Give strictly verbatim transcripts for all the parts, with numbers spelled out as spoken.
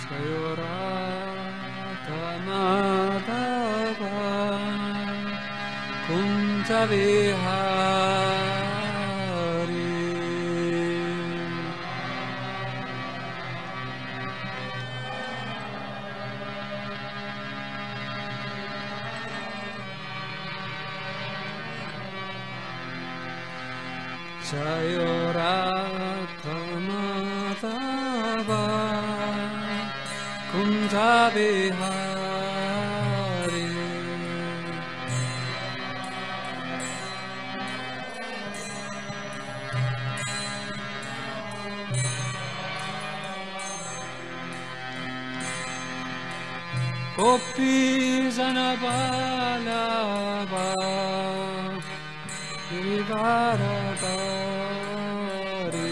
Jayorathamadava Kunjavihari Jayorathamadava Kunjavihari Gopi Janabalava Giridharadhari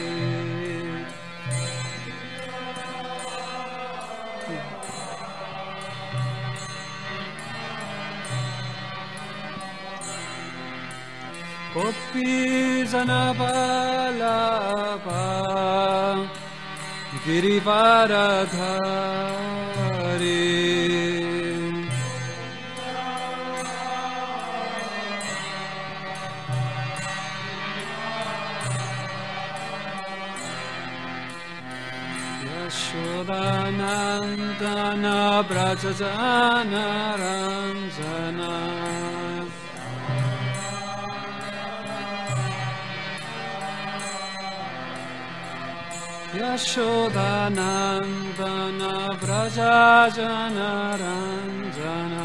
Gopi Janabalava Giridharadhari Yashodanandana Brajajana Ranjana Yashodanandana Brajajana Ranjana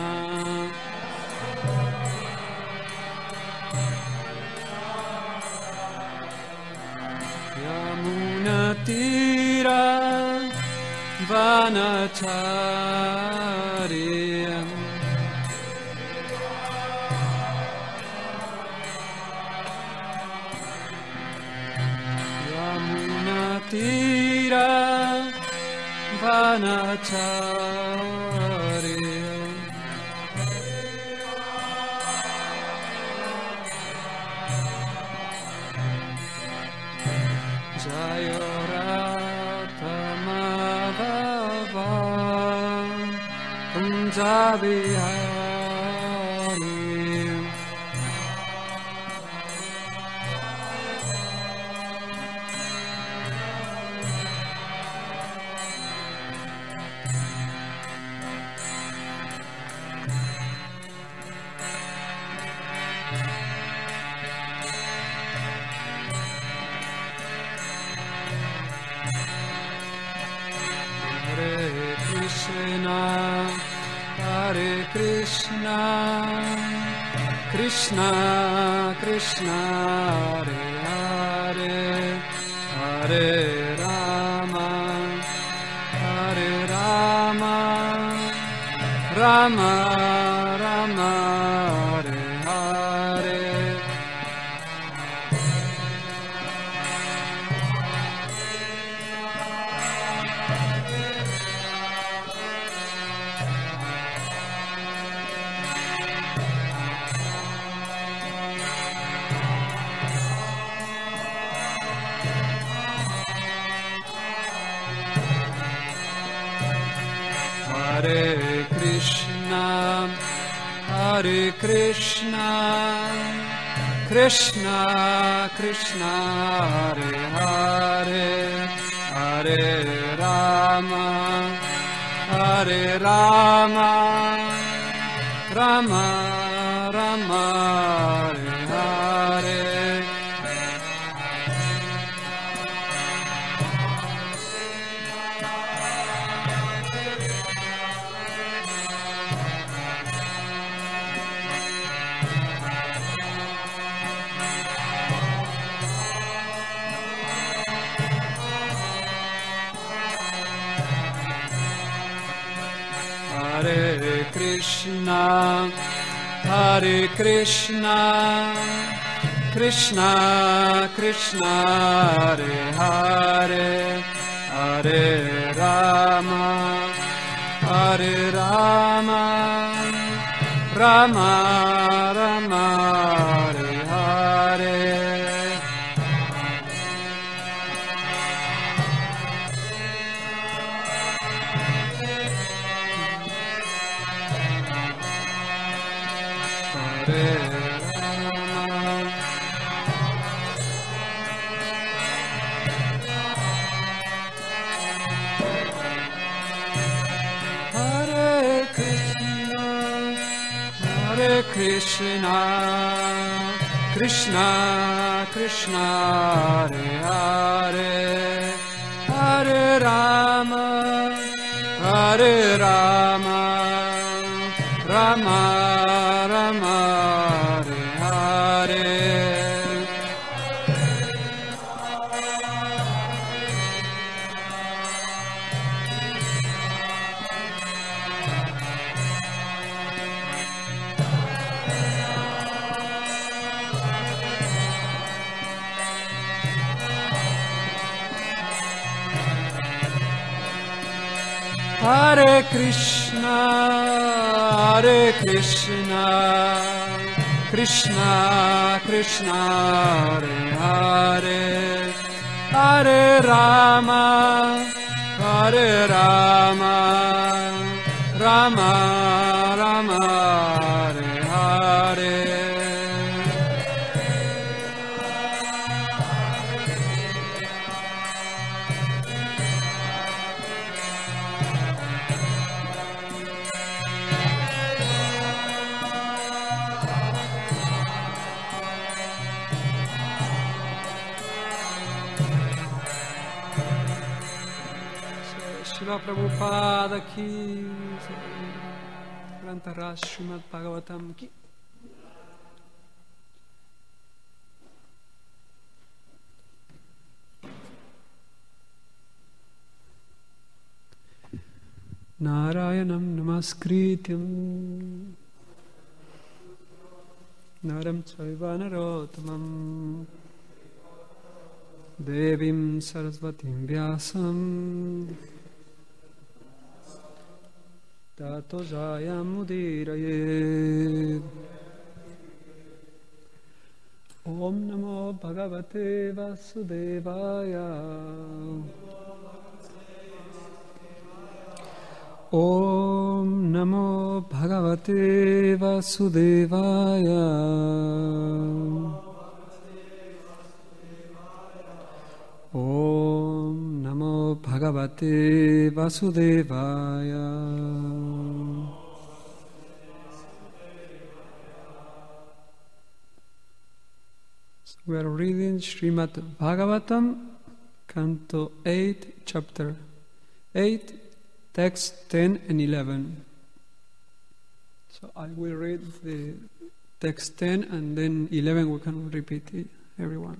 Yamunatira Vanacharya Yamunatira Vanacharya Jayorathamadava Kunjavihari Hare Krishna, Krishna Krishna, Hare Hare, Hare Rama, Hare Rama, Rama Rama, Hare Hare. Hare Krishna, Hare Krishna, Krishna Krishna, Hare Hare, Hare Rama, Hare Rama, Rama Rama, Hare Hare. Hare Krishna, Hare Krishna, Krishna Krishna, Hare Hare, Hare Rama, Hare Rama, Rama Rama, Hare Hare. Krishna, Krishna Krishna, Hare Hare, Hare Rama, Hare Rama, Rama Rama, Hare Hare. Hare Krishna, Hare Krishna, Krishna Krishna, Hare Hare, Hare Rama, Hare Rama, Rama Rama, Hare Hare. Srila Prabhupada ki, Grantaraj Srimad Bhagavatam ki. Narayanam namaskrityam Naram chaiva narottamam Devim Sarasvatim Vyasam Tato Jayam Udirayet. Om Namo Bhagavate Vasudevaya. Om Namo Bhagavate Vasudevaya. Om Namo Bhagavate Vasudevaya. So we are reading Srimad Bhagavatam, Canto eight, Chapter eight, Text ten and eleven. So I will read the text ten and then eleven we can repeat it, everyone.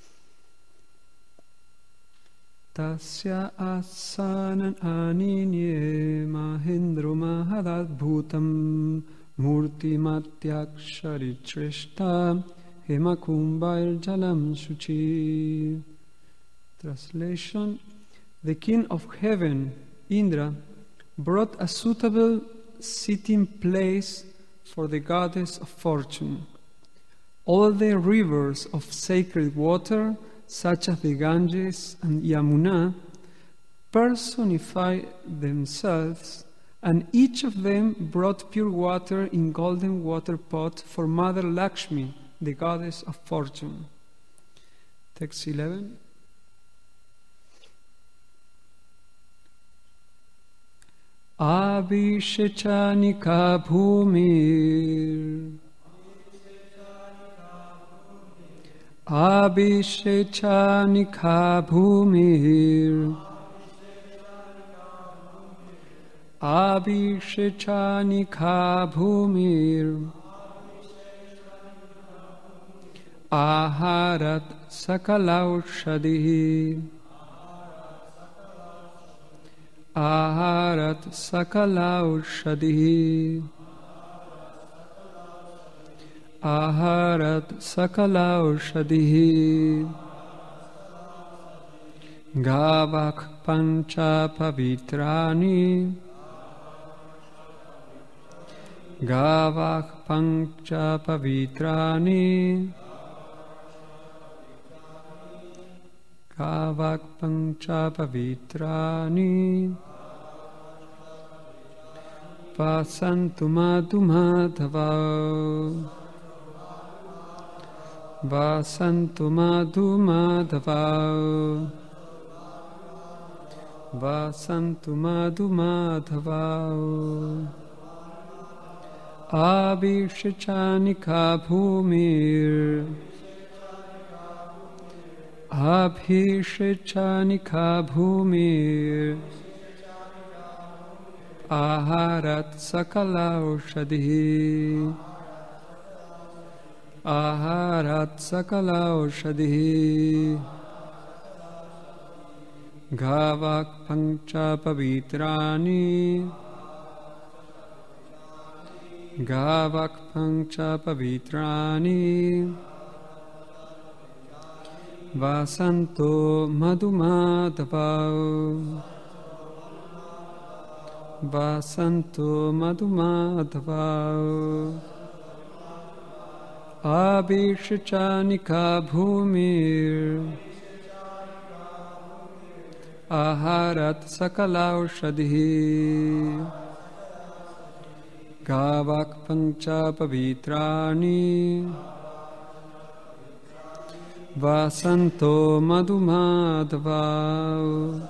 Tasya asanan aninye mahendro mahadadbhutam murti matyaksharitrishtha hemakumbhair jalam shuchi. Translation: The king of heaven, Indra, brought a suitable sitting place for the goddess of fortune. All the rivers of sacred water, such as the Ganges and Yamuna, personify themselves, and each of them brought pure water in golden water pot for Mother Lakshmi, the goddess of fortune. Text eleven. Abhishechanika bhumir Abhishechanika bhumir Abhishechanika bhumir Aharat sakalaushadhi Aharat sakalaushadhi Aharat sakalaushadhi Gavak pancha pavitrani Gavak pancha pavitrani Gavak pancha pavitrani Vasantu madhu madhava Vasantu madhu madhava Vasantu madhu madhava Abhishechanika bhumir Abhishechanika bhumir Aharat sakala aushadhi Aharat sakala aushadhi Gavak pancha pavitrani Gavak pancha pavitrani Vasanto madhumadhavau Vasanto madhumadhavau Abhishechanika bhumir Aharat sakala aushadhi Gavak pancha pavitrani Vasanto madhumadhavau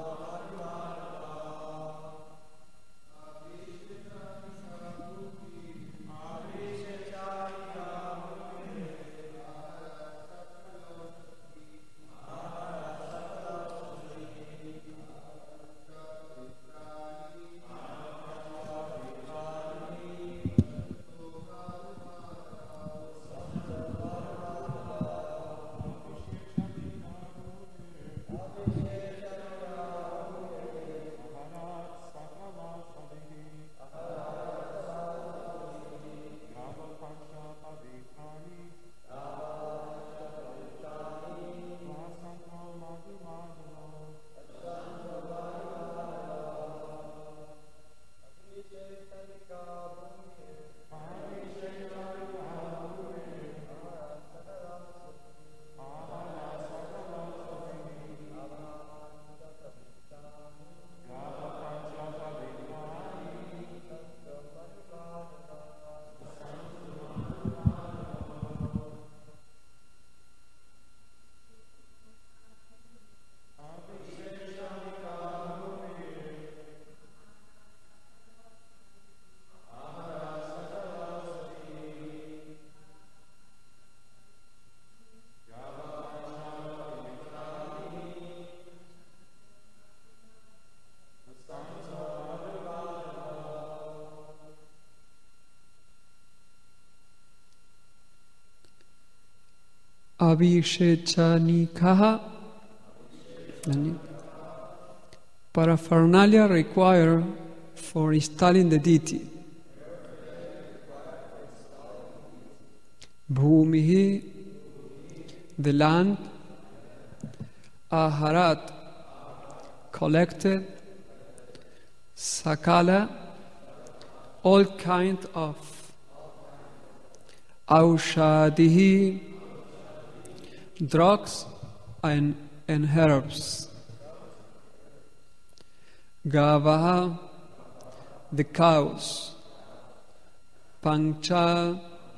Abhishechanika. Paraphernalia required for installing the deity. Bhumihi, the land. Aharat, collected. Sakala, all kind of. Aushadihi, drugs and, and herbs. Gavaha, the cows. Pancha,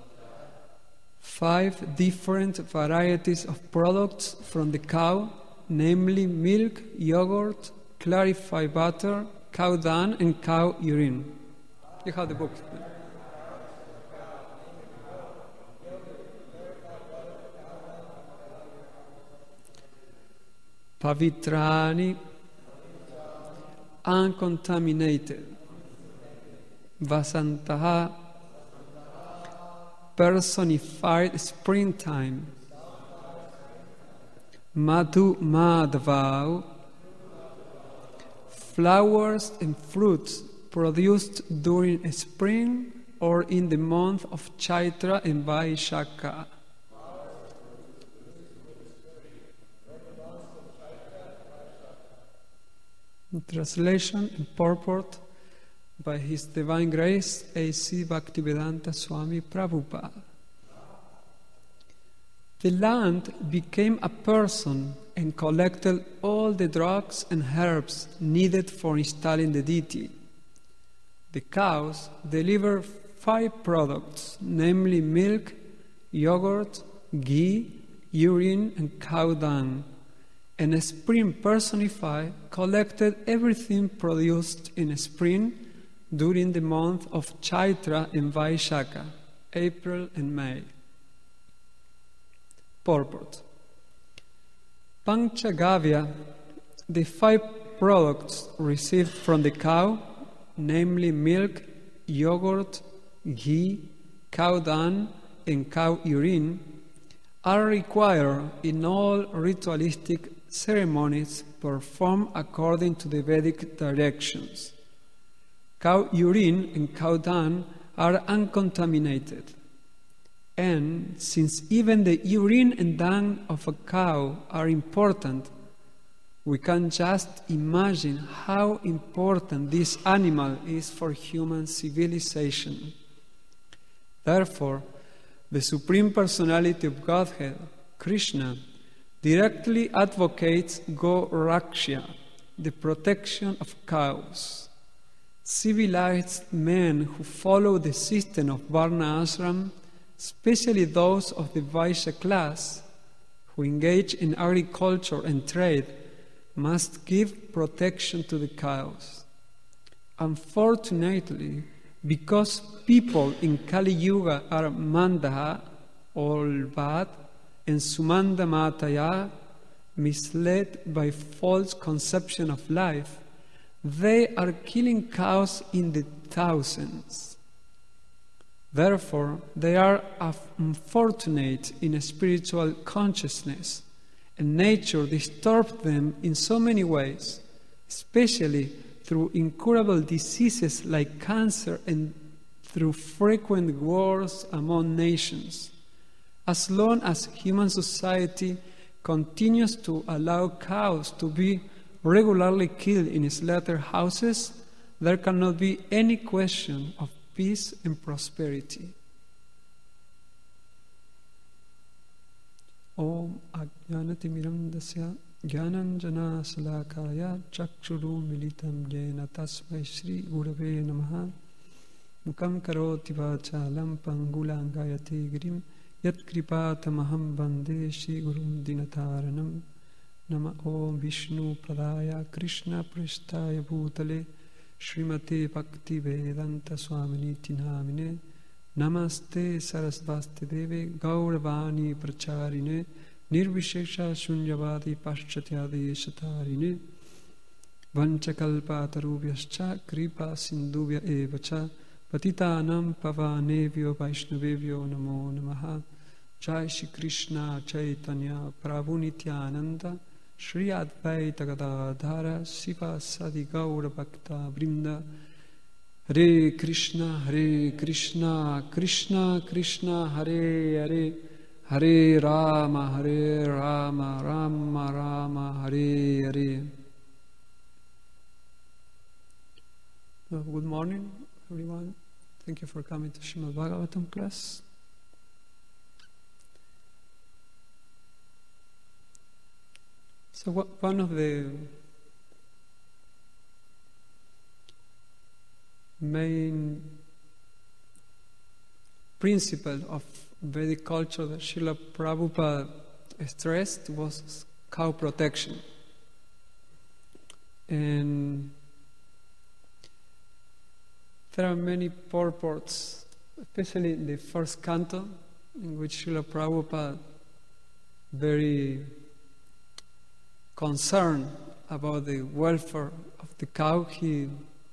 five different varieties of products from the cow, namely milk, yogurt, clarified butter, cow dung, and cow urine. You have the book. Pavitrani, uncontaminated. Vasantaha, personified springtime. Madhu Madhavau, flowers and fruits produced during spring or in the month of Chaitra and Vaishakha. Translation and purport by His Divine Grace A C Bhaktivedanta Swami Prabhupada. The land became a person and collected all the drugs and herbs needed for installing the deity. The cows delivered five products, namely milk, yogurt, ghee, urine, and cow dung. And a spring personified collected everything produced in a spring during the month of Chaitra and Vaishaka, April and May. Purport. Panchagavya, the five products received from the cow, namely milk, yogurt, ghee, cow dung, and cow urine, are required in all ritualistic ceremonies performed according to the Vedic directions. Cow urine and cow dung are uncontaminated. And since even the urine and dung of a cow are important, we can just imagine how important this animal is for human civilization. Therefore, the Supreme Personality of Godhead, Krishna, directly advocates Go-Raksha, the protection of cows. Civilized men who follow the system of Varna Ashram, especially those of the Vaishya class, who engage in agriculture and trade, must give protection to the cows. Unfortunately, because people in Kali Yuga are Mandaha, all bad, and Sumanda Mataya, misled by false conception of life, they are killing cows in the thousands. Therefore, they are unfortunate in spiritual consciousness, and nature disturbs them in so many ways, especially through incurable diseases like cancer and through frequent wars among nations. As long as human society continues to allow cows to be regularly killed in slaughterhouses, there cannot be any question of peace and prosperity. Om Ajnanatimiram Dasya Jnananjana Salakaya Chakshuru Militam Jena Tasmai Shri Gurave Namaha Mukam Karoti Vachalam Pangulang Gayati Girim Yat Kripatamaham Bande Shri Gurum Dinataranam Nama Om Vishnu Padaya Krishna Prestaya Bhutale Srimate Bhakti Vedanta Swaminiti Namine Namaste Sarasvasti Deve Gauravani Pracharine Nirvishesha Shunyavadi Paschatyadi Shatarine Vanchakalpatarubhyascha Kripa Sindhuvya Evacha Patitanam Pavanevyo Vaishnavevyo Namo Namaha Jai Shri Krishna Chaitanya Prabhu Nityananda Shri Advaita Gadadhara Siva Sadi Gaura Bhakta Vrinda Hare Krishna, Hare Krishna, Krishna Krishna, Hare Hare, Hare Rama, Hare Rama, Rama Rama, Hare Hare. Uh, good morning, everyone. Thank you for coming to Srimad Bhagavatam class. So what, one of the main principle of Vedic culture that Srila Prabhupada stressed was cow protection. And there are many purports, especially in the first canto, in which Srila Prabhupada very concerned about the welfare of the cow. He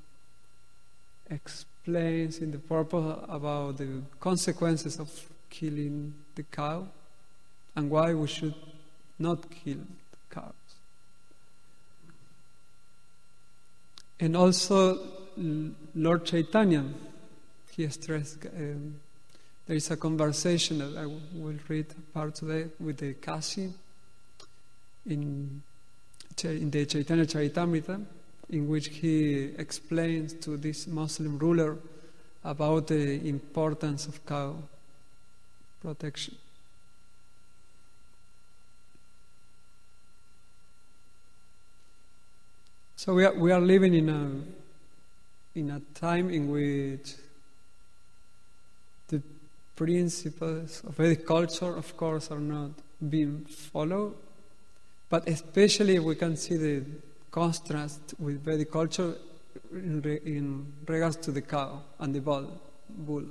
explains in the purport about the consequences of killing the cow and why we should not kill the cows. And also Lord Chaitanya, he stressed, um, there is a conversation that I will read part today with the Kashi in, in the Chaitanya Charitamrita, in which he explains to this Muslim ruler about the importance of cow protection. So we are, we are living in a in a time in which the principles of Vedic culture, of course, are not being followed, but especially we can see the contrast with Vedic culture in, re, in regards to the cow and the bull. bull.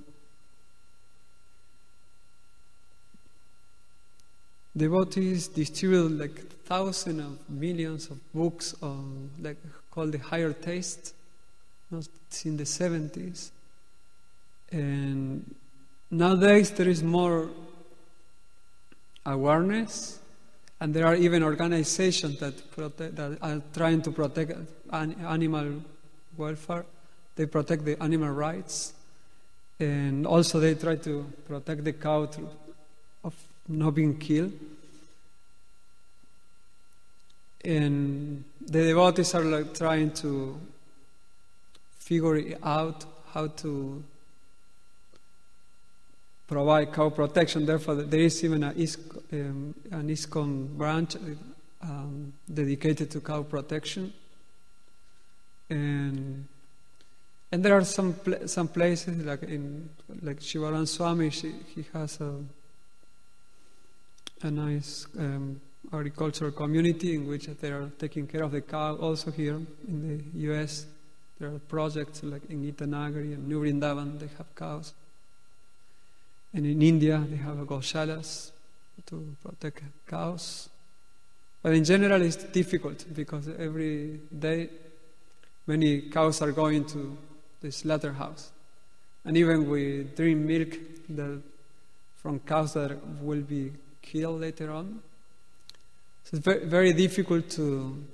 Devotees distribute like thousands of millions of books on like called the Higher Taste. It's in the seventies, and nowadays there is more awareness, and there are even organizations that protect, that are trying to protect an, animal welfare. They protect the animal rights, and also they try to protect the cow through, of not being killed. And the devotees are like trying to figure out how to provide cow protection. Therefore, there is even a ISKCON, um, an ISKCON branch um, dedicated to cow protection. And and there are some pl- some places like in like Shivaran Swami. She, he has a a nice um, agricultural community in which they are taking care of the cow. Also here in the U S, there are projects like in Itanagari and New Vrindavan, they have cows. And in India, they have goshalas to protect cows. But in general, it's difficult because every day many cows are going to the slaughterhouse. And even we drink milk that, from cows that will be killed later on. So it's very, very difficult to,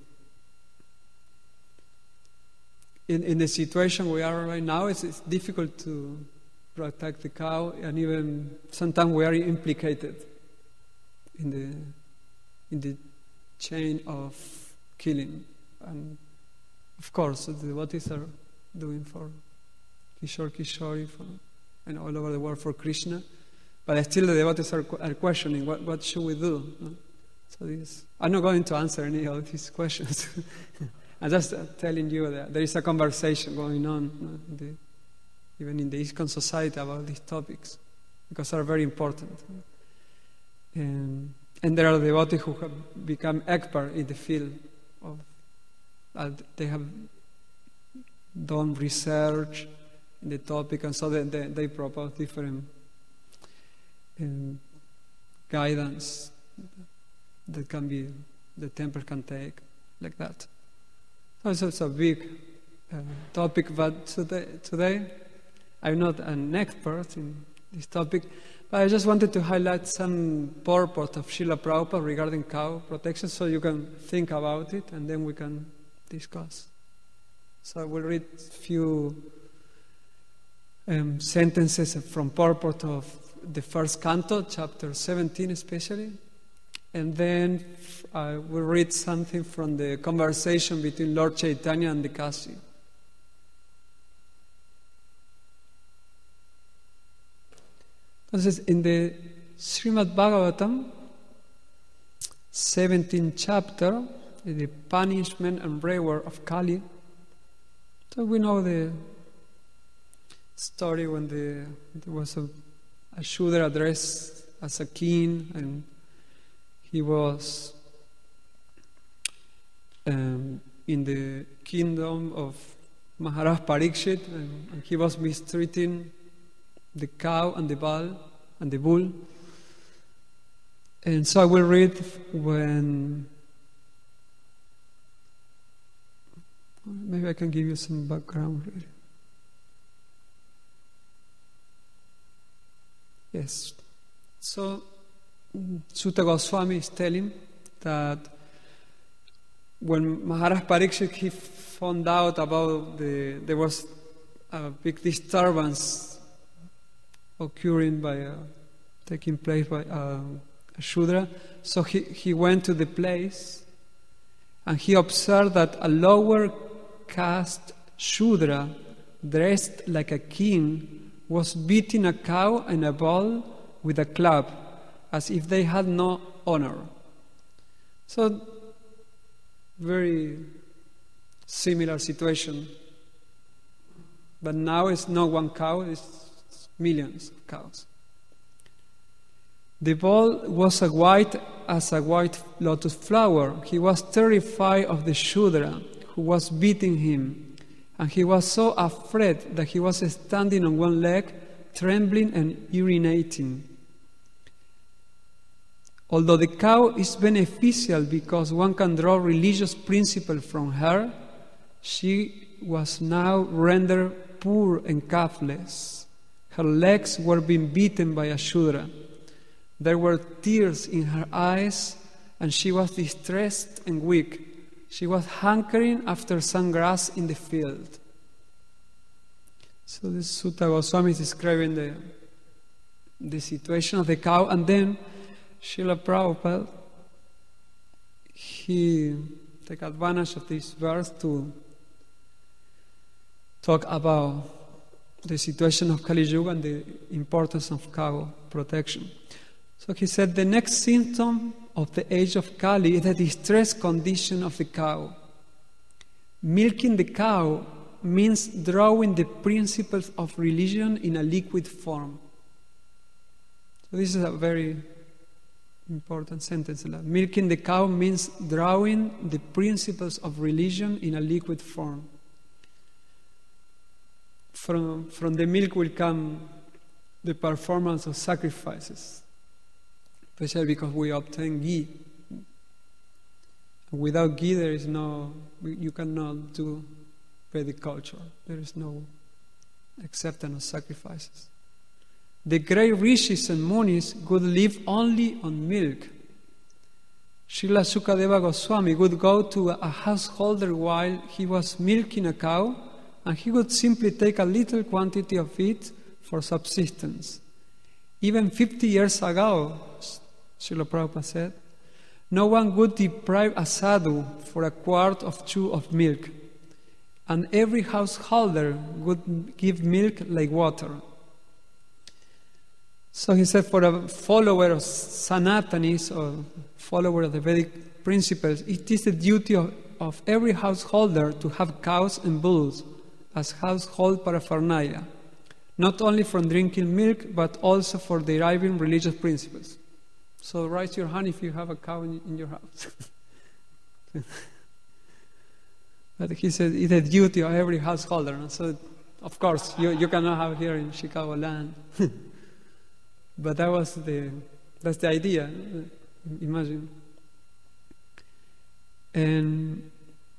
in, in the situation we are right now, it's, it's difficult to protect the cow, and even sometimes we are implicated in the in the chain of killing. And of course, the devotees are doing for Kishore Kishori for, and all over the world for Krishna, but still the devotees are, are questioning what, what should we do. No? So this, I'm not going to answer any of these questions. I'm just uh, telling you that there is a conversation going on, no? the, even in the ISKCON society, about these topics, because they are very important. And, and there are devotees who have become expert in the field of, uh, they have done research in the topic, and so they, they, they propose different um, guidance that can be, the temple can take, like that. So it's, it's a big uh, topic, but today, today I'm not an expert in this topic, but I just wanted to highlight some purport of Srila Prabhupada regarding cow protection, so you can think about it, and then we can discuss. So I will read a few um, sentences from purport of the first canto, chapter seventeen especially, and then I will read something from the conversation between Lord Chaitanya and the Kasi. Entonces, in the Srimad Bhagavatam, seventeenth chapter, the punishment and reward of Kali. So we know the story when the, there was a, a Shudra addressed as a king, and he was um, in the kingdom of Maharaj Parikshit, and, and he was mistreating the cow and the bull and the bull. And so I will read when, maybe I can give you some background really. Yes. So Sutta Goswami is telling that when Maharaj Parikshit, he found out about the, there was a big disturbance occurring by, uh, taking place by uh, a Shudra, so he, he went to the place and he observed that a lower caste Shudra, dressed like a king, was beating a cow and a bull with a club, as if they had no honor. So, very similar situation. But now it's not one cow, it's millions of cows. The bull was as white as a white lotus flower. He was terrified of the Shudra who was beating him, and he was so afraid that he was standing on one leg, trembling and urinating. Although the cow is beneficial because one can draw religious principle from her, she was now rendered poor and calfless. Her legs were being beaten by a Shudra. There were tears in her eyes, and she was distressed and weak. She was hankering after some grass in the field. So this Sutta Goswami is describing the, the situation of the cow, and then Srila Prabhupada, he took advantage of this verse to talk about the situation of Kali Yuga and the importance of cow protection. So he said, the next symptom of the age of Kali is the distressed condition of the cow. Milking the cow means drawing the principles of religion in a liquid form. So this is a very important sentence. Milking the cow means drawing the principles of religion in a liquid form. From, from the milk will come the performance of sacrifices, especially because we obtain ghee. Without ghee, there is no, you cannot do Vedic culture. There is no acceptance of sacrifices. The great rishis and munis would live only on milk. Srila Sukadeva Goswami would go to a householder while he was milking a cow, and he would simply take a little quantity of it for subsistence. Even fifty years ago, Srila Prabhupada said, no one would deprive a sadhu for a quart of chew of milk, and every householder would give milk like water. So he said, for a follower of Sanatanis, or follower of the Vedic principles, it is the duty of, of every householder to have cows and bulls as household paraphernalia, not only from drinking milk, but also for deriving religious principles. So raise your hand if you have a cow in, in your house. But he said it's a duty of every householder. And so, of course, you, you cannot have here in Chicago land. But that was the that's the idea. Imagine. And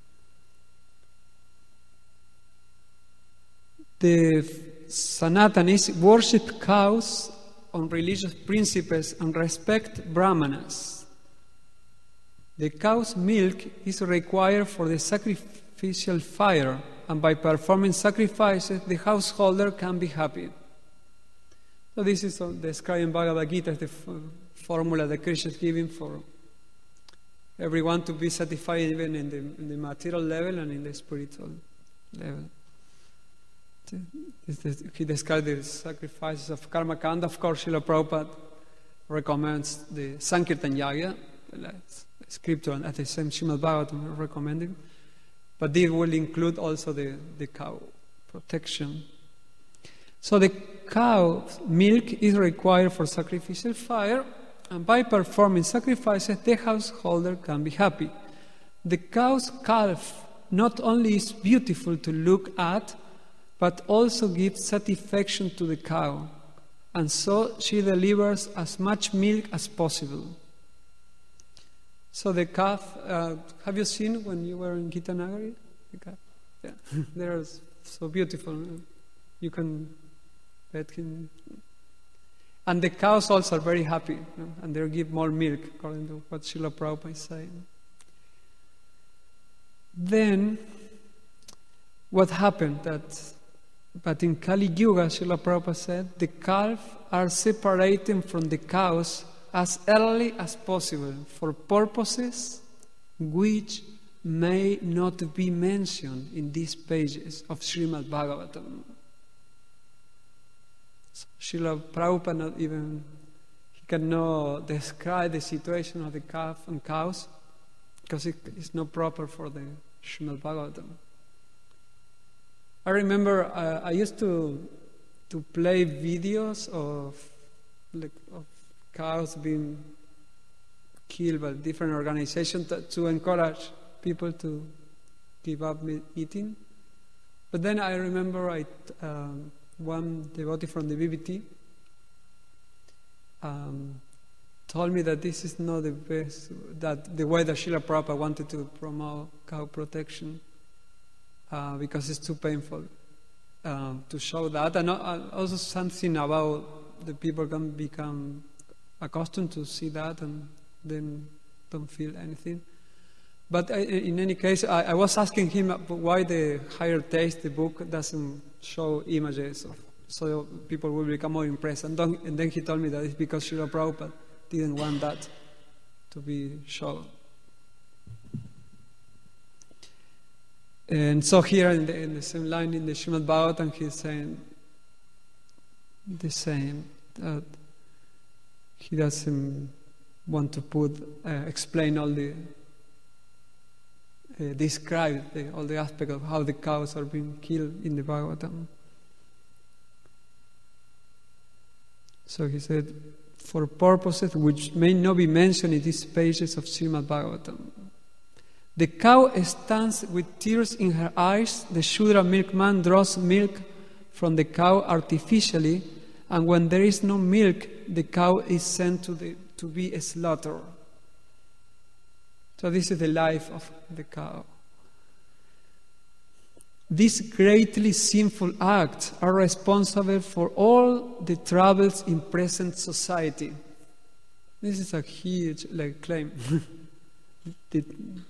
the Sanatanis worship cows on religious principles and respect brahmanas. The cow's milk is required for the sacrificial fire, and by performing sacrifices, the householder can be happy. So this is described in Bhagavad Gita, the f- formula that Krishna is giving for everyone to be satisfied, even in the, in the material level and in the spiritual level. He described the sacrifices of Karma Kanda. Of course, Srila Prabhupada recommends the Sankirtan Yagya, the scripture, and at the same Srimad Bhagavatam recommending. But they will include also the, the cow protection. So the cow's milk is required for sacrificial fire, and by performing sacrifices, the householder can be happy. The cow's calf not only is beautiful to look at, but also gives satisfaction to the cow, and so she delivers as much milk as possible. So the calf, uh, have you seen when you were in Gita Nagari? The calf? Yeah, they're so beautiful. You can pet him. And the cows also are very happy, you know, and they give more milk, according to what Srila Prabhupada is saying. Then, what happened? That, but in Kali Yuga, Srila Prabhupada said, the calves are separated from the cows as early as possible for purposes which may not be mentioned in these pages of Srimad Bhagavatam. So Srila Prabhupada not even, he cannot describe the situation of the calf and cows because it is not proper for the Srimad Bhagavatam. I remember uh, I used to to play videos of like of cows being killed by different organizations to, to encourage people to give up eating. But then I remember I, um, one devotee from the B B T um, told me that this is not the best, that the way that Srila Prabhupada wanted to promote cow protection, uh, because it's too painful uh, to show that. And also something about the people can become accustomed to see that and then don't feel anything. But I, in any case, I, I was asking him why the Higher Taste, the book, doesn't show images of, so people will become more impressed. And, don't, and then he told me that it's because Srila Prabhupada didn't want that to be shown. And so here in the, in the same line in the Srimad Bhagavatam, he's saying the same, that he doesn't want to put, uh, explain all the, uh, describe the, all the aspects of how the cows are being killed in the Bhagavatam. So he said, for purposes which may not be mentioned in these pages of Srimad Bhagavatam. The cow stands with tears in her eyes. The Shudra milkman draws milk from the cow artificially, and when there is no milk, the cow is sent to, the, to be slaughtered. So this is the life of the cow. These greatly sinful acts are responsible for all the troubles in present society. This is a huge like, claim. the,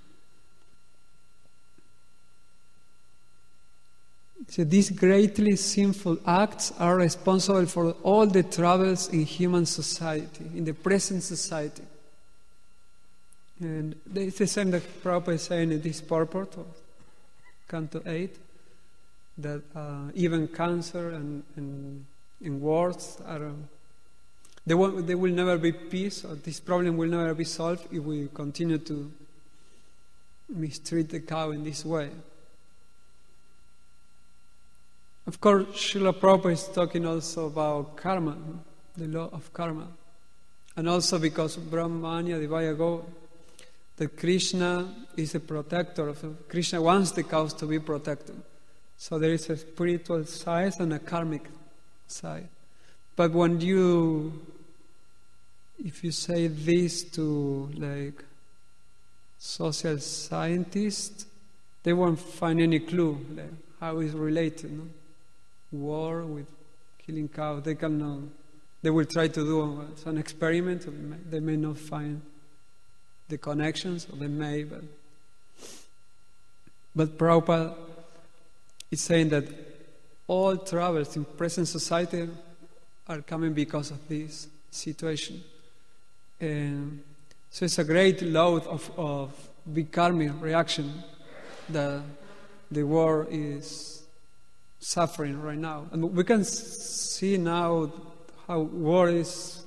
so these greatly sinful acts are responsible for all the troubles in human society, in the present society. And it's the same that Prabhupada is saying in this purport of Canto eight, that uh, even cancer and, and, and wars are, there will, there will never be peace, or this problem will never be solved if we continue to mistreat the cow in this way. Of course, Srila Prabhupada is talking also about karma, the law of karma. And also because Brahmanya, the Vayago, that Krishna is a protector. Of, Krishna wants the cows to be protected. So there is a spiritual side and a karmic side. But when you, if you say this to like social scientists, they won't find any clue like how it's related. No? War with killing cows, they cannot. They will try to do an experiment. They may not find the connections, or they may. But but Prabhupada is saying that all troubles in present society are coming because of this situation. And so it's a great load of, of big karmic reaction that the world is suffering right now. And we can see now how war is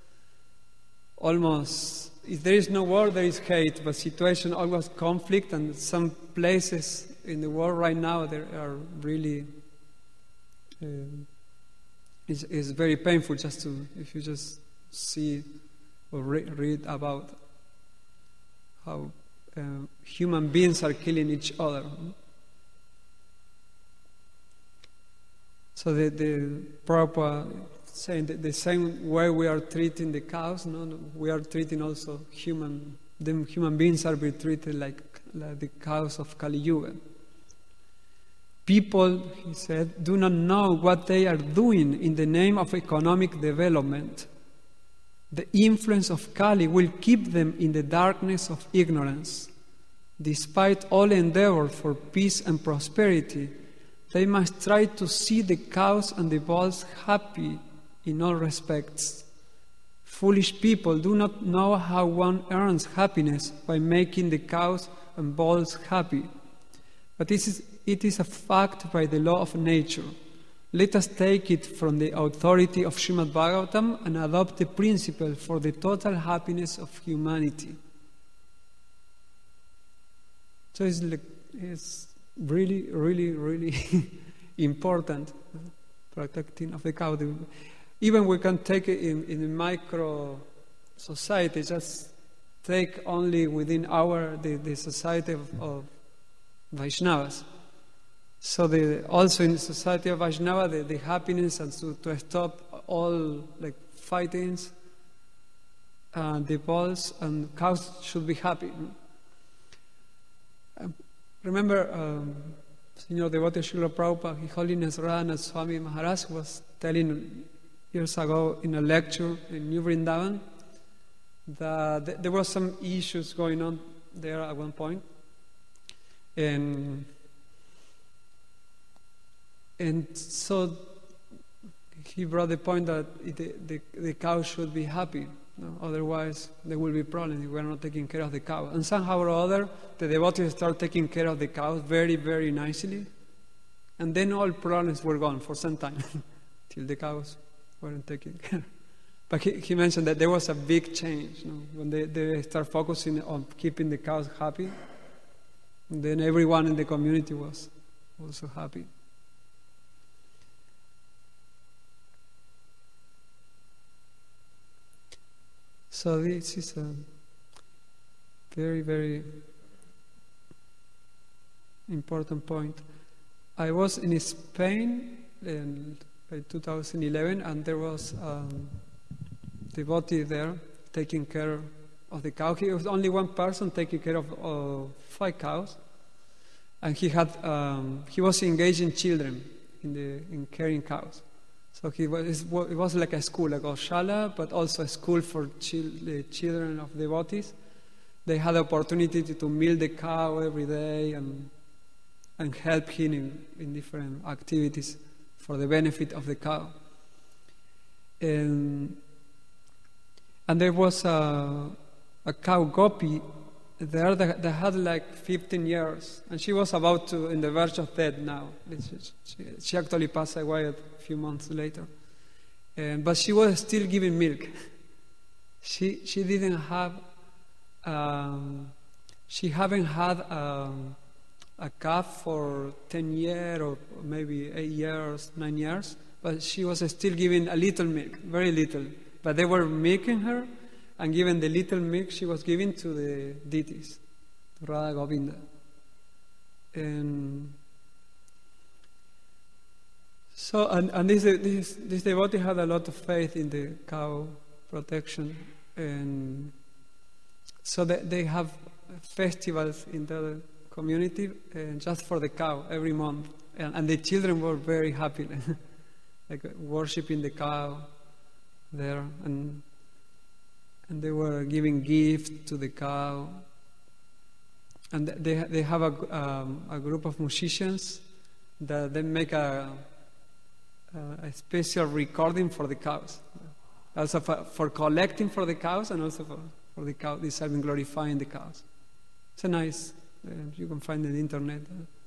almost, if there is no war, there is hate, but situation almost conflict, and some places in the world right now there are really uh, it's, it's very painful just to if you just see or re- read about how uh, human beings are killing each other. So the, the Prabhupada saying that the same way we are treating the cows, no, we are treating also human. The human beings are being treated like, like the cows of Kali Yuga. People, he said, do not know what they are doing in the name of economic development. The influence of Kali will keep them in the darkness of ignorance. Despite all endeavor for peace and prosperity, they must try to see the cows and the bulls happy in all respects. Foolish people do not know how one earns happiness by making the cows and bulls happy. But this is It is a fact by the law of nature. Let us take it from the authority of Srimad Bhagavatam and adopt the principle for the total happiness of humanity. So it's, like, it's really, really, really important, protecting of the cow. Even we can take it in, in a micro society, just take only within our, the, the society of, of Vaishnavas. So the, also in the society of Vaishnava, the, the happiness and to, to stop all like fightings, uh, the bulls and cows should be happy. Um, remember, um, Senior Devotee Srila Prabhupada, His Holiness Radhanath Swami Maharaj was telling years ago in a lecture in New Vrindavan that th- there were some issues going on there at one point, and and so he brought the point that it, the, the the cow should be happy. No? Otherwise, there will be problems if we are not taking care of the cow. And somehow or other, the devotees start taking care of the cows very, very nicely. And then all problems were gone for some time, till the cows weren't taken care of. But he, he mentioned that there was a big change. You know, when they, they start focusing on keeping the cows happy, then everyone in the community was also happy. So this is a very, very important point. I was in Spain in two thousand eleven, and there was a devotee there taking care of the cow. He was only one person taking care of uh, five cows, and he had um, he was engaging children in the in caring cows. So he was, it was like a school, like Oshala, but also a school for chil- the children of devotees. They had the opportunity to, to milk the cow every day and and help him in, in different activities for the benefit of the cow. And, and there was a, a cow Gopi there that, that had like fifteen years, and she was about to, in the verge of death now. She, she actually passed away a few months later. And, but she was still giving milk. She she didn't have, um, she haven't had um, a calf for ten years or maybe eight years, nine years, but she was still giving a little milk, very little. But they were milking her, and given the little milk she was giving to the deities, to Radha Govinda. And so, and, and this, this, this devotee had a lot of faith in the cow protection, and so that they have festivals in the community uh, just for the cow every month, and, and the children were very happy, like worshiping the cow there, and and they were giving gifts to the cow, and they they have a um, a group of musicians that they make a a special recording for the cows, also for, for collecting for the cows, and also for, for the cow themselves, glorifying the cows. It's a nice, uh, you can find it on the internet.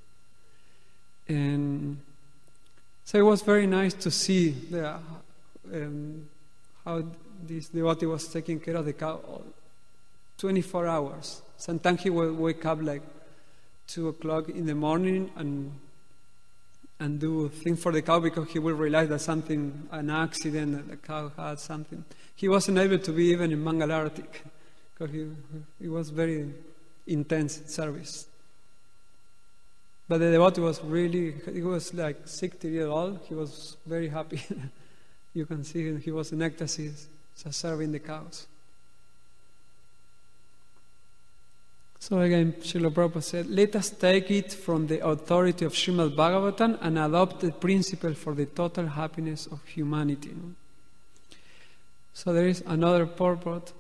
And so it was very nice to see the, um, how this devotee was taking care of the cow twenty-four hours. Sometimes he would wake up like two o'clock in the morning and and do things for the cow because he will realize that something, an accident, that the cow had something. He wasn't able to be even in Mangal Arati because he, it was very intense service. But the devotee was really, he was like sixty years old. He was very happy. You can see him, he was in ecstasy, just serving the cows. So again, Srila Prabhupada said, let us take it from the authority of Srimad Bhagavatam and adopt the principle for the total happiness of humanity. So there is another purport.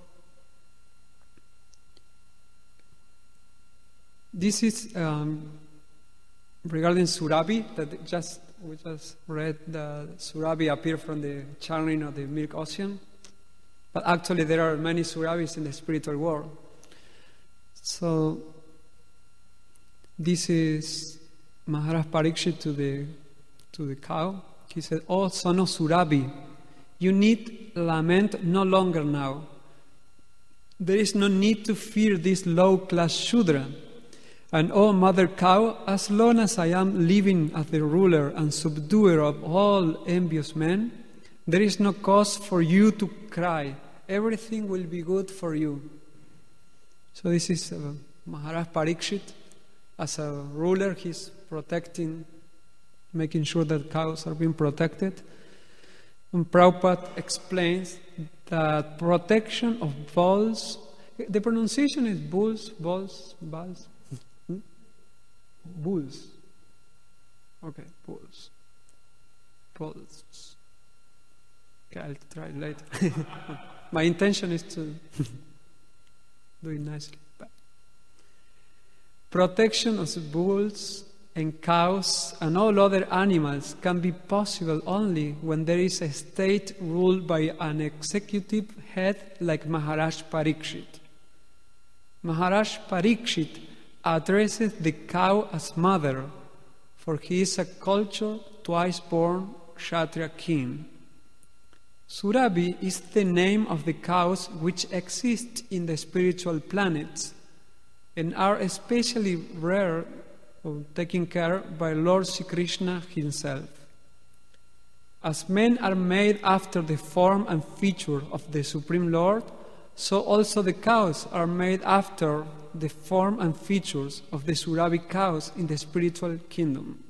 This is um, regarding Surabhi, that just we just read that Surabhi appeared from the churning of the milk ocean. But actually there are many Surabhis in the spiritual world. So this is Maharaj Parikshit to the to the cow. He said, "Oh son of Surabhi, you need lament no longer now. There is no need to fear this low-class Shudra. And oh mother cow, as long as I am living as the ruler and subduer of all envious men, there is no cause for you to cry. Everything will be good for you." So this is uh, Maharaj Parikshit. As a ruler, he's protecting making sure that cows are being protected. And Prabhupada explains that protection of bulls, the pronunciation is bulls, bulls, bulls, hmm? bulls. Okay, bulls. Bulls. Okay, I'll try later. My intention is to do it nicely. But protection of the bulls and cows and all other animals can be possible only when there is a state ruled by an executive head like Maharaj Parikshit. Maharaj Parikshit addresses the cow as mother, for he is a cultured, twice-born Kshatriya king. Surabhi is the name of the cows which exist in the spiritual planets and are especially rare or taken care by Lord Sri Krishna himself. As men are made after the form and feature of the Supreme Lord, so also the cows are made after the form and features of the Surabhi cows in the spiritual kingdom.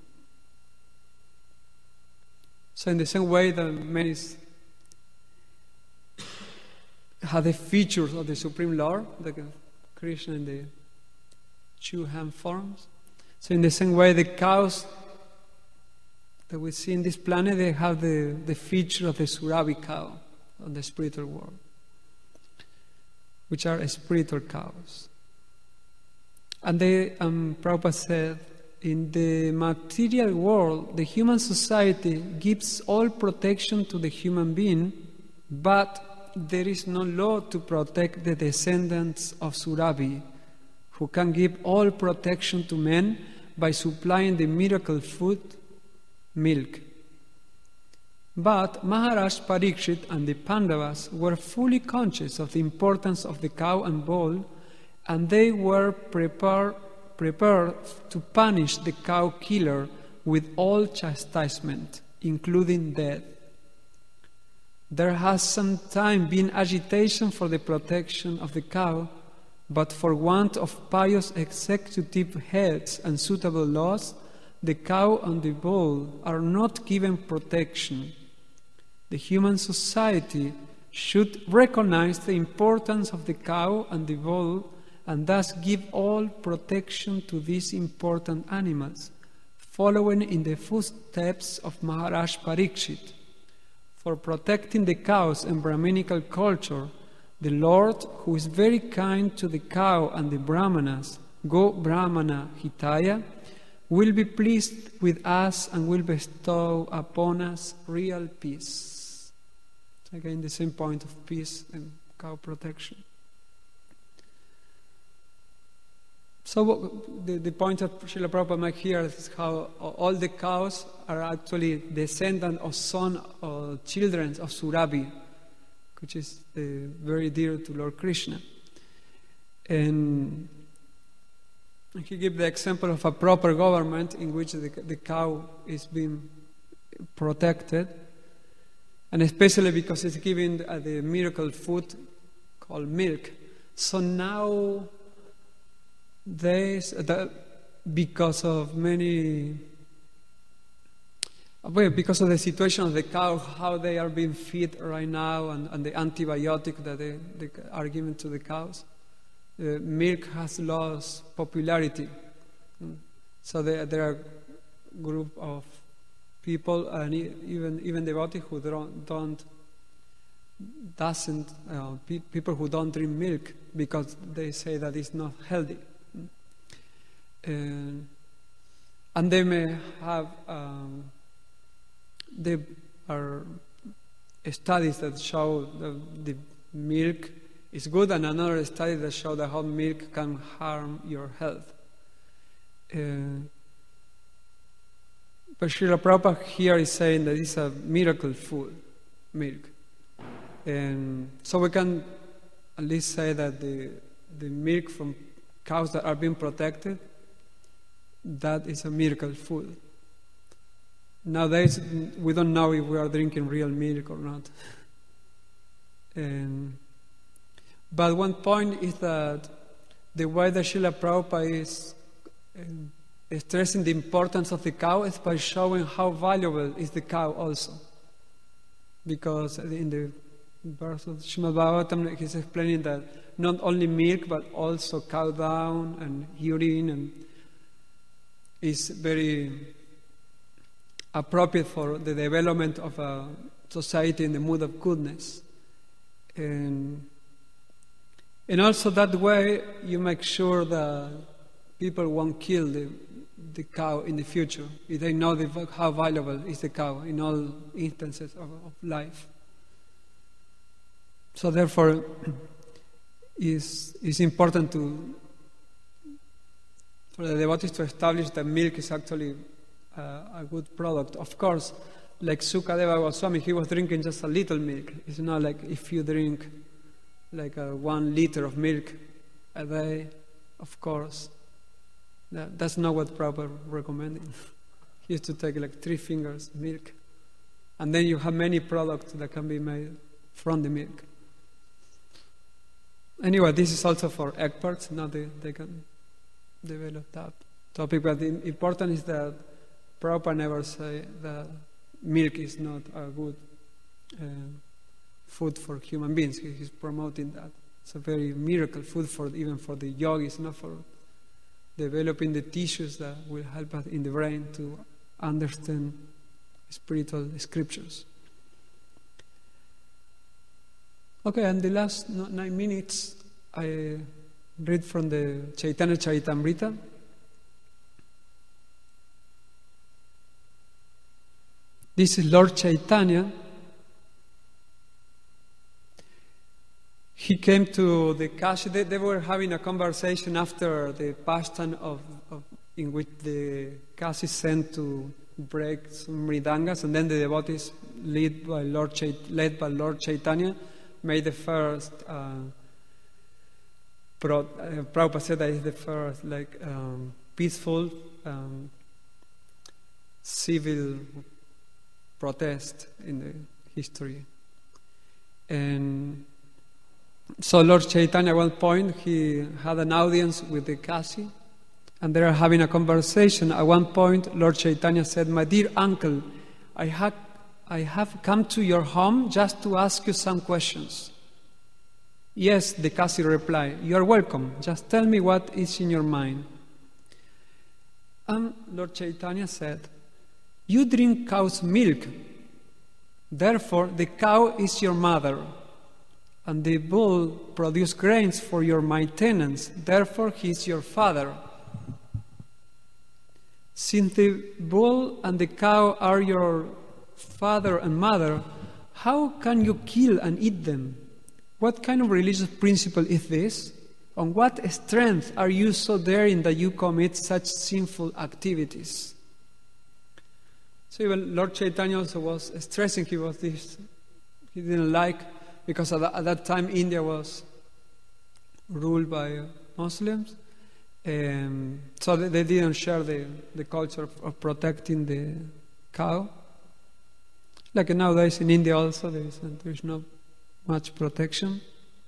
So in the same way that men is, have the features of the Supreme Lord, the Krishna in the two hand forms, so in the same way the cows that we see in this planet, they have the, the feature of the Surabhi cow on the spiritual world, which are spiritual cows. And they, um, Prabhupada said, in the material world, the human society gives all protection to the human being, but there is no law to protect the descendants of Surabhi, who can give all protection to men by supplying the miracle food, milk. But Maharaj Parikshit and the Pandavas were fully conscious of the importance of the cow and bull, and they were prepared, prepared to punish the cow killer with all chastisement, including death. There has some time been agitation for the protection of the cow, but for want of pious executive heads and suitable laws, the cow and the bull are not given protection. The human society should recognize the importance of the cow and the bull and thus give all protection to these important animals, following in the footsteps of Maharaj Parikshit. For protecting the cows and Brahminical culture, the Lord, who is very kind to the cow and the Brahmanas, Go Brahmana Hitaya, will be pleased with us and will bestow upon us real peace. Again, the same point of peace and cow protection. So the, the point of Srila Prabhupada make here is how all the cows are actually descendants of son or children of Surabhi, which is uh, very dear to Lord Krishna. And he gave the example of a proper government in which the, the cow is being protected, and especially because it's given uh, the miracle food called milk. So now, there's that because of many, well, because of the situation of the cow, how they are being fed right now, and, and the antibiotic that they, they are given to the cows, the milk has lost popularity. So there, there are a group of people, and even even devotees who don't, don't doesn't uh, pe- people who don't drink milk because they say that it's not healthy. And, and they may have, um, there are studies that show that the milk is good, and another study that show that how milk can harm your health. Uh, but Srila Prabhupada here is saying that it's a miracle food, milk. And so we can at least say that the, the milk from cows that are being protected, that is a miracle food. Nowadays, we don't know if we are drinking real milk or not. And, but one point is that the way that Srila Prabhupada is um, stressing the importance of the cow is by showing how valuable is the cow also. Because in the verse of Srimad Bhagavatam, he's explaining that not only milk, but also cow dung and urine and is very appropriate for the development of a society in the mood of goodness. And, and also that way you make sure that people won't kill the, the cow in the future if they know the, how valuable is the cow in all instances of, of life. So therefore, it's, it's important to for the devotees to establish that milk is actually uh, a good product. Of course, like Sukadeva Goswami, he was drinking just a little milk. It's not like if you drink like a one liter of milk a day, of course. That, that's not what Prabhupada recommended. He used to take like three fingers milk. And then you have many products that can be made from the milk. Anyway, this is also for experts. Now they, they can develop that topic. But the important is that Prabhupada never say that milk is not a good uh, food for human beings. He, he's promoting that. It's a very miracle food for even for the yogis, not for developing the tissues that will help us in the brain to understand spiritual scriptures. Okay, and the last nine minutes I read from the Chaitanya Charitamrita. This is Lord Chaitanya. He came to the Kashi. They, they were having a conversation after the pastime of, of in which the Kashi sent to break some mridangas, and then the devotees led by Lord Chait, led by Lord Chaitanya made the first. Uh, pro, uh, Prabhupada said that is the first like um, peaceful um, civil protest in the history, and. So Lord Chaitanya, at one point, he had an audience with the Kashi, and they are having a conversation. At one point, Lord Chaitanya said, "My dear uncle, I have, I have come to your home just to ask you some questions." "Yes," the Kashi replied, "you are welcome. Just tell me what is in your mind." And Lord Chaitanya said, "You drink cow's milk. Therefore, the cow is your mother. And the bull produces grains for your maintenance, therefore he is your father. Since the bull and the cow are your father and mother, how can you kill and eat them? What kind of religious principle is this? On what strength are you so daring that you commit such sinful activities?" So even Lord Chaitanya also was stressing, he was this, he didn't like. Because at, the, at that time India was ruled by uh, Muslims, um, so they, they didn't share the, the culture of, of protecting the cow. Like nowadays in India also, there is, there is not much protection.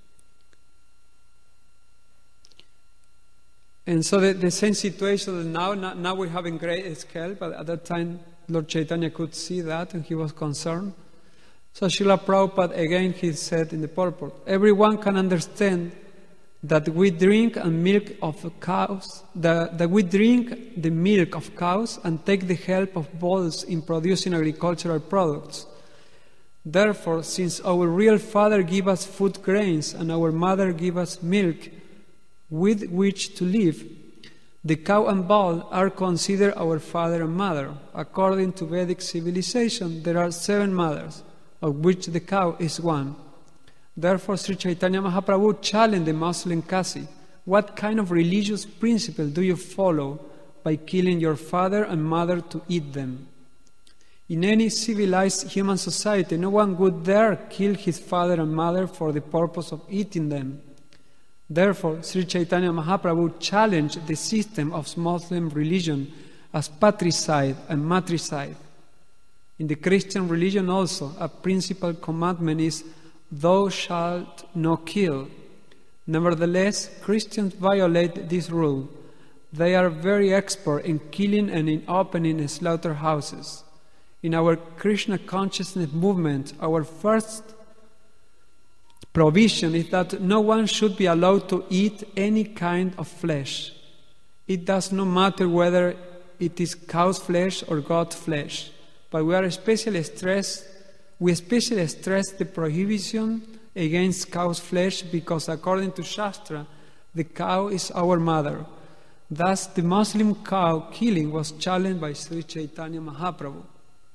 And so the, the same situation now, now, now we have in great scale, but at that time Lord Chaitanya could see that and he was concerned. So Srila Prabhupada, again, he said in the purport, everyone can understand that we drink and milk of cows, that, that we drink the milk of cows and take the help of bulls in producing agricultural products. Therefore, since our real father gave us food grains and our mother gave us milk with which to live, the cow and bull are considered our father and mother. According to Vedic civilization, there are seven mothers, of which the cow is one. Therefore, Sri Chaitanya Mahaprabhu challenged the Muslim Kashi, what kind of religious principle do you follow by killing your father and mother to eat them? In any civilized human society, no one would dare kill his father and mother for the purpose of eating them. Therefore, Sri Chaitanya Mahaprabhu challenged the system of Muslim religion as patricide and matricide. In the Christian religion also, a principal commandment is, "Thou shalt not kill." Nevertheless, Christians violate this rule. They are very expert in killing and in opening slaughterhouses. In our Krishna consciousness movement, our first provision is that no one should be allowed to eat any kind of flesh. It does not matter whether it is cow's flesh or goat flesh, but we are especially stressed, we especially stress the prohibition against cow's flesh because according to Shastra, the cow is our mother. Thus, the Muslim cow killing was challenged by Sri Chaitanya Mahaprabhu.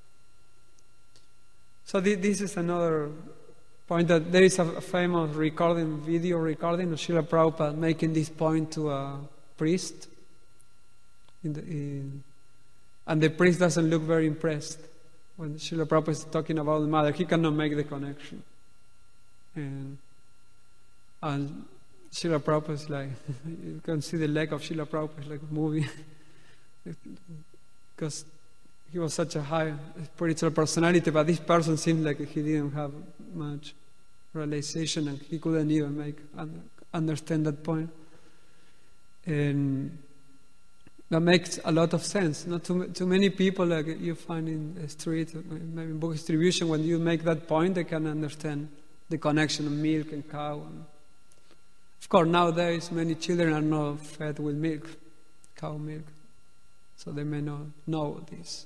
So this is another point, that there is a famous recording, video recording of Srila Prabhupada making this point to a priest. In the, in, and the priest doesn't look very impressed when Srila Prabhupada is talking about the mother. He cannot make the connection. And, and Srila Prabhupada is like, you can see the leg of Srila Prabhupada is like moving. Because he was such a high spiritual personality, but this person seemed like he didn't have much realization and he couldn't even make understand that point. And that makes a lot of sense. Not too, too many people like you find in the street, maybe in book distribution, when you make that point, they can understand the connection of milk and cow. And of course, nowadays many children are not fed with milk, cow milk, so they may not know this.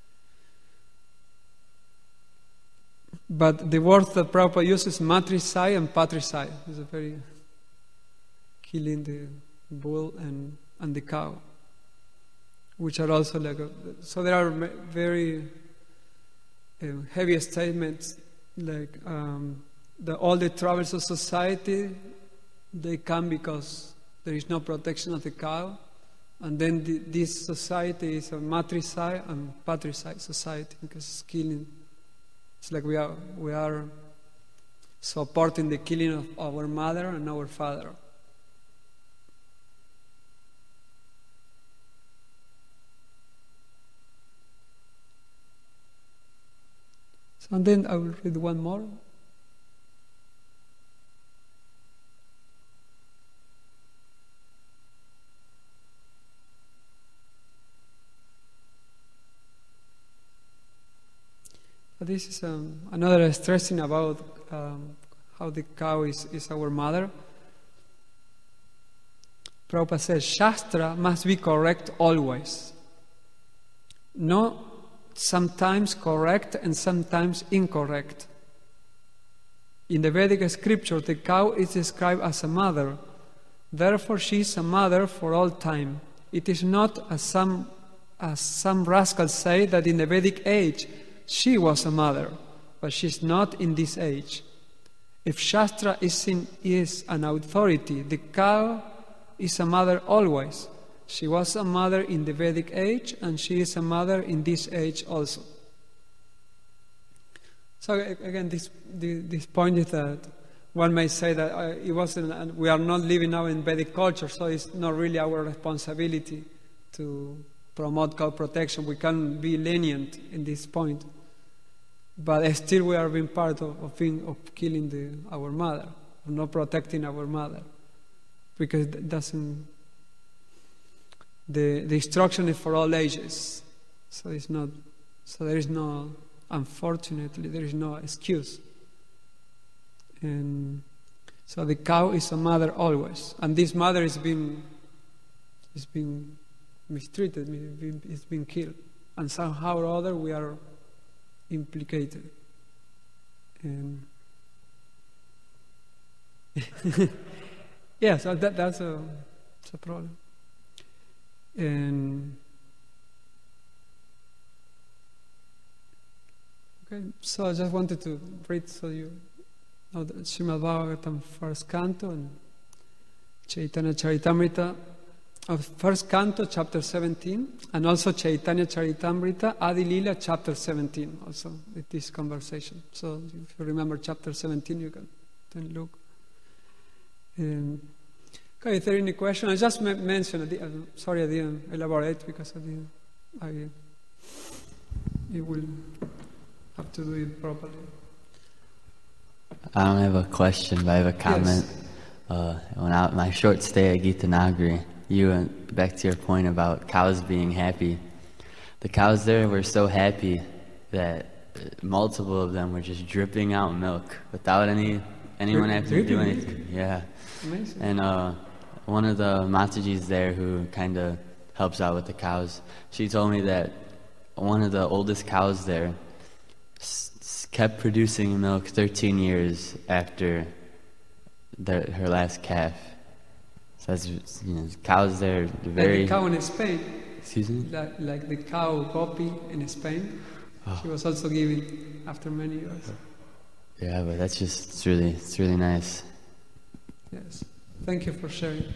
But the word that Prabhupada uses, matrisai and patrisai, is a very killing the bull and, and the cow, which are also like a, so there are very uh, heavy statements like um, the, all the troubles of society, they come because there is no protection of the cow, and then the, this society is a matrisai and patrisai society because it's killing. It's like we are we are supporting the killing of our mother and our father. So and then I will read one more. This is um, another stressing about um, how the cow is, is our mother. Prabhupada says, Shastra must be correct always. No, sometimes correct and sometimes incorrect. In the Vedic scripture, the cow is described as a mother. Therefore, she is a mother for all time. It is not, as some, as some rascals say, that in the Vedic age, she was a mother, but she's not in this age. If Shastra is, in, is an authority, the cow is a mother always. She was a mother in the Vedic age, and she is a mother in this age also. So again, this this point is that one may say that uh, it wasn't. We are not living now in Vedic culture, so it's not really our responsibility to promote cow protection. We can be lenient in this point. But still we are being part of, of, being, of killing the, our mother, of not protecting our mother. Because it doesn't, the, the instruction is for all ages. So it's not, so there is no, unfortunately, there is no excuse. And so the cow is a mother always. And this mother is being, is being mistreated, it's been killed. And somehow or other we are implicated. And yeah, so that, that's, a, that's a problem. And okay, so I just wanted to read so you know the Srimad Bhagavatam first canto and Chaitanya Charitamrita of first canto, chapter seventeen, and also Chaitanya Charitamrita, Adi Lila, chapter seventeen, also with this conversation. So if you remember chapter seventeen, you can then look. Um, okay, if there are any questions, I just m- mentioned, I I'm sorry I didn't elaborate because I didn't, I, you will have to do it properly. I don't have a question, but I have a comment. Yes. Uh, when I, my short stay at Gita Nagari, you uh, back to your point about cows being happy. The cows there were so happy that multiple of them were just dripping out milk without any anyone having to do anything. Yeah. Amazing. And uh, one of the Matajis there who kind of helps out with the cows, she told me that one of the oldest cows there s- kept producing milk thirteen years after the, her last calf. So that's, you know, cows there are very... Like the cow in Spain. Excuse me? Like, like the cow Gopi in Spain. Oh. She was also giving after many years. Yeah, but that's just, it's really, it's really nice. Yes. Thank you for sharing.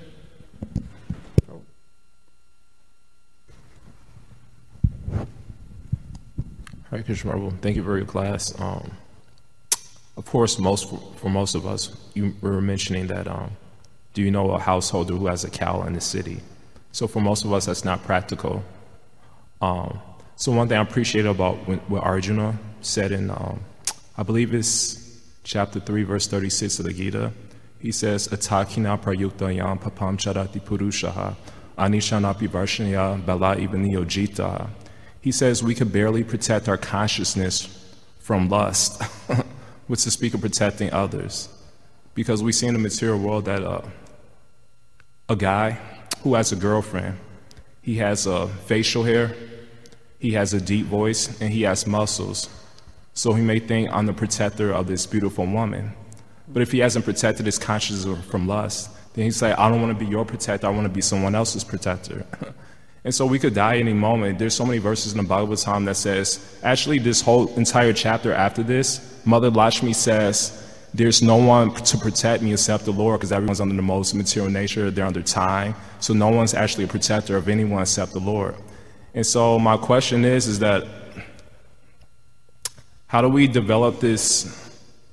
Hare Krishna Prabhu, thank you for your class. Um, of course, most for, for most of us, you were mentioning that, um, do you know a householder who has a cow in the city? So for most of us, that's not practical. Um, so one thing I appreciate about what Arjuna said in, um, I believe it's chapter three, verse thirty-six of the Gita, he says, Atakina prayuktayam papam charati purushaha, anishanapi varshanya bala ibaniyo jita. He says we could barely protect our consciousness from lust, which is speak of protecting others. Because we see in the material world that uh, a guy who has a girlfriend, he has a facial hair, he has a deep voice, and he has muscles. So he may think, I'm the protector of this beautiful woman. But if he hasn't protected his consciousness from lust, then he's like, I don't want to be your protector, I want to be someone else's protector. And so we could die any moment. There's so many verses in the Bhagavatam that says, actually this whole entire chapter after this, Mother Lakshmi says, there's no one to protect me except the Lord, because everyone's under the most material nature, they're under time. So no one's actually a protector of anyone except the Lord. And so my question is, is that how do we develop this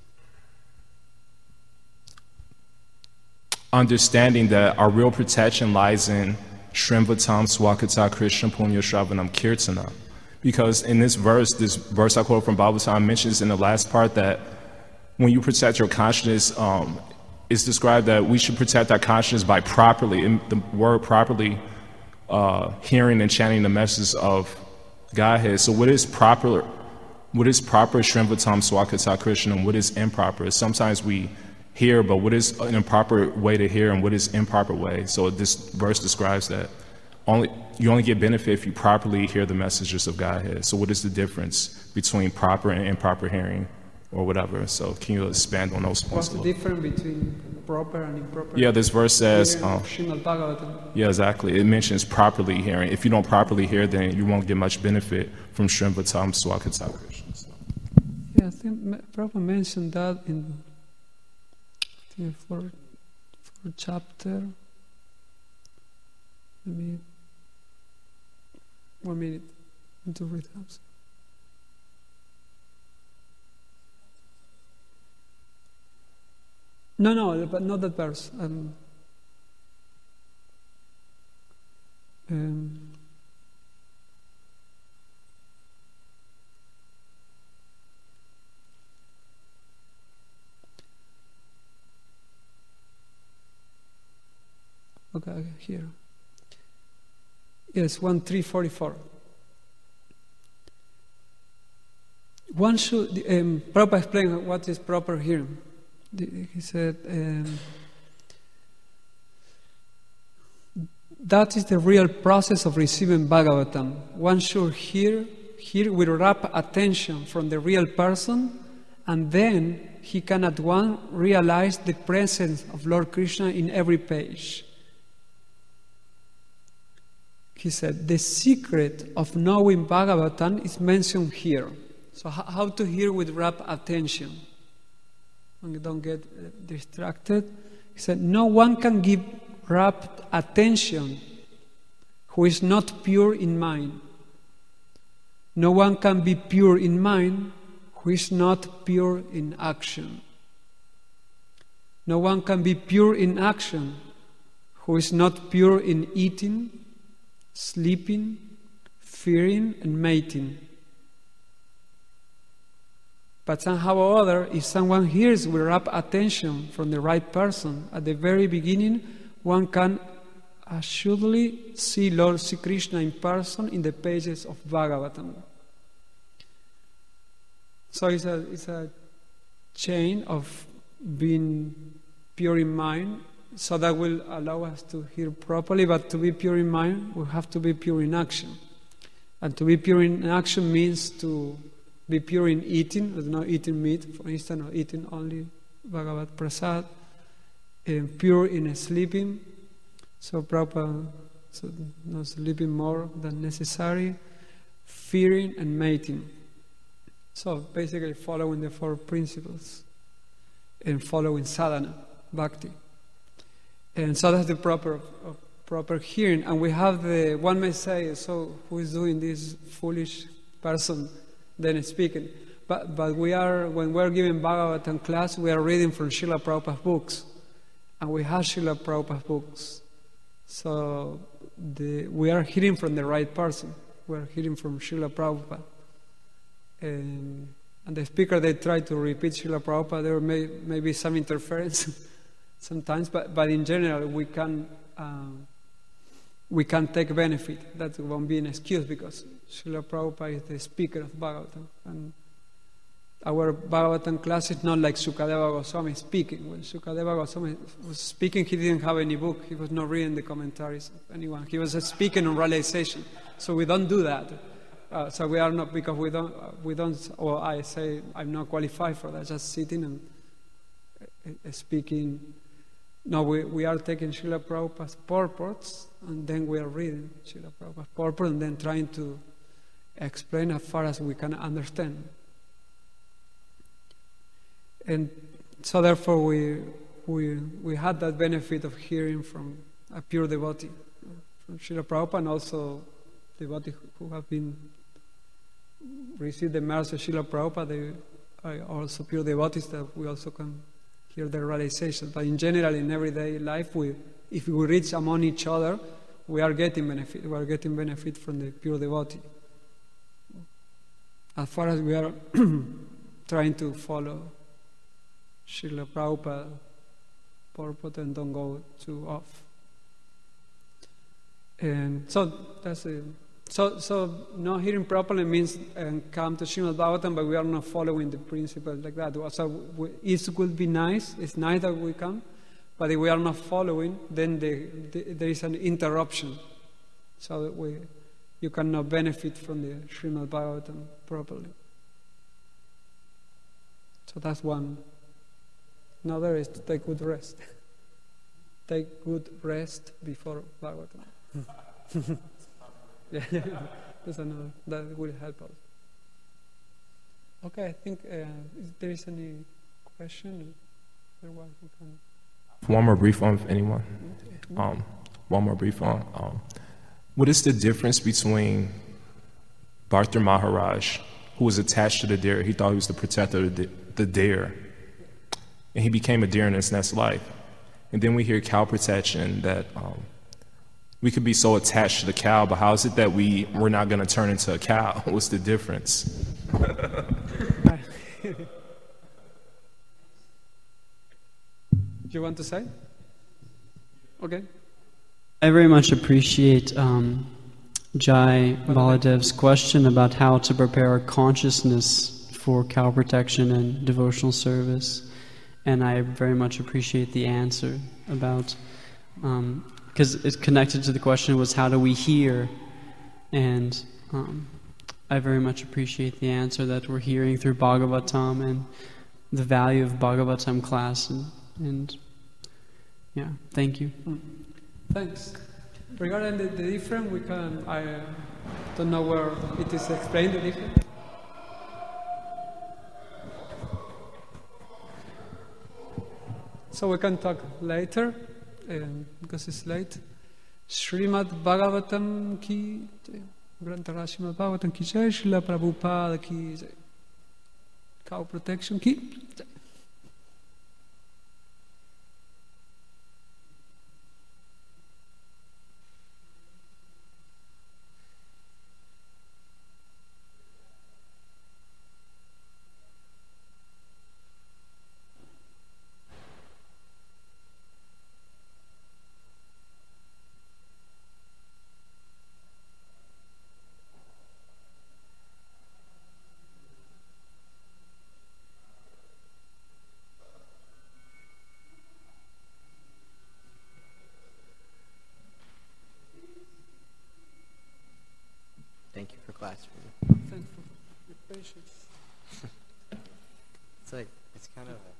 understanding that our real protection lies in Shrimvatam Swakata Krishna Punya Shravanam Kirtana? Because in this verse, this verse I quote from Bhagavatam mentions in the last part that when you protect your consciousness, um, it's described that we should protect our consciousness by properly, in the word properly, uh, hearing and chanting the message of Godhead. So what is proper, what is proper Shrimvatam Swakata Krishna, and what is improper? Sometimes we hear, but what is an improper way to hear and what is improper way? So this verse describes that. Only, you only get benefit if you properly hear the messages of Godhead. So what is the difference between proper and improper hearing or whatever? So can you expand on those points? What's the difference between proper and improper? Yeah, this verse says, um, Srimad Bhagavatam. yeah, exactly. It mentions properly hearing. If you don't properly hear, then you won't get much benefit from Shrimvatam Swakata Krishna. So. Yeah, I think Prabhupada mentioned that in the fourth, fourth chapter. Let me, one minute, to read that. No, no, but not that verse. Um, um, okay, here. Yes, one three forty four. One should. Um, Prabhupada explain what is proper hearing. He said, um, that is the real process of receiving Bhagavatam. One should hear, hear with rapt attention from the real person, and then he can at once realize the presence of Lord Krishna in every page. He said, the secret of knowing Bhagavatam is mentioned here. So how to hear with rapt attention? And don't get uh, distracted. He said, no one can give rapt attention who is not pure in mind. No one can be pure in mind who is not pure in action. No one can be pure in action who is not pure in eating, sleeping, fearing, and mating. But somehow or other, if someone hears with rapt attention from the right person, at the very beginning, one can assuredly see Lord Sri Krishna in person in the pages of Bhagavatam. So it's a, it's a chain of being pure in mind, so that will allow us to hear properly, but to be pure in mind, we have to be pure in action. And to be pure in action means to be pure in eating, not eating meat, for instance, or eating only Bhagavad Prasad, and pure in sleeping, so proper, so not sleeping more than necessary, fearing and mating. So basically following the four principles and following sadhana, bhakti. And so that's the proper uh, proper hearing. And we have the, one may say, so who is doing this foolish person then speaking? But but we are, when we're giving Bhagavatam class, we are reading from Srila Prabhupada's books. And we have Srila Prabhupada's books. So the, we are hearing from the right person. We are hearing from Srila Prabhupada. And, and the speaker, they try to repeat Srila Prabhupada. There may, may be some interference sometimes, but, but in general, we can um, we can take benefit. That won't be an excuse, because Srila Prabhupada is the speaker of Bhagavatam. And our Bhagavatam class is not like Sukadeva Goswami speaking. When Sukadeva Goswami was speaking, he didn't have any book. He was not reading the commentaries of anyone. He was just speaking on realization. So we don't do that. Uh, so we are not, because we don't, uh, we don't, or I say I'm not qualified for that, just sitting and uh, speaking. No, we, we are taking Srila Prabhupada's purports, and then we are reading Srila Prabhupada's purport, and then trying to explain as far as we can understand. And so therefore we, we, we had that benefit of hearing from a pure devotee, from Srila Prabhupada, and also devotees who have been received the mercy of Srila Prabhupada. They are also pure devotees that we also can hear their realization. But in general, in everyday life, we, if we reach among each other, we are getting benefit. We are getting benefit from the pure devotee. As far as we are trying to follow Srila Prabhupada purport and don't go too off. And so that's it. So, so not hearing properly means um, come to Srimad Bhagavatam, but we are not following the principles like that. So we, it would be nice. It's nice that we come, but if we are not following, then the, the, there is an interruption, so that we you cannot benefit from the Srimad Bhagavatam properly. So that's one. Another is to take good rest. Take good rest before Bhagavatam. Yeah, that's another. That will help us. Okay, I think uh, if there is any question, otherwise we can. One more brief one, if anyone. Um, one more brief one. Um, what is the difference between Bhartar Maharaj, who was attached to the deer? He thought he was the protector of the, the deer, and he became a deer in his next life. And then we hear cow protection, that um, we could be so attached to the cow, but how is it that we, we're not going to turn into a cow? What's the difference? Do you want to say? Okay. I very much appreciate um, Jai Baladev's question about how to prepare our consciousness for cow protection and devotional service. And I very much appreciate the answer about, because um, it's connected to the question was how do we hear? And um, I very much appreciate the answer that we're hearing through Bhagavatam and the value of Bhagavatam class. And, and yeah, thank you. Mm. Thanks. Regarding the, the difference, we can, I uh, don't know where it is explained, the difference. So we can talk later, um, because it's late. Srimad Bhagavatam ki jai. Grantara Srimad Bhagavatam ki jai. Srila Prabhupada ki jai. Cow protection ki jai. class for me. Thankful for your patience. It's like, it's kind of a